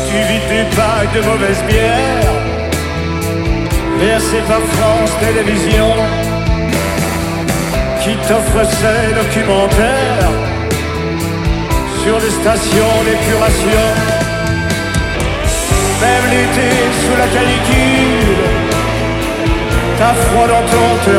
tu vides des packs de mauvaise bière versés par France Télévisions, qui t'offre ses documentaires sur les stations d'épuration. Même l'été sous la canicule, t'as froid dans ton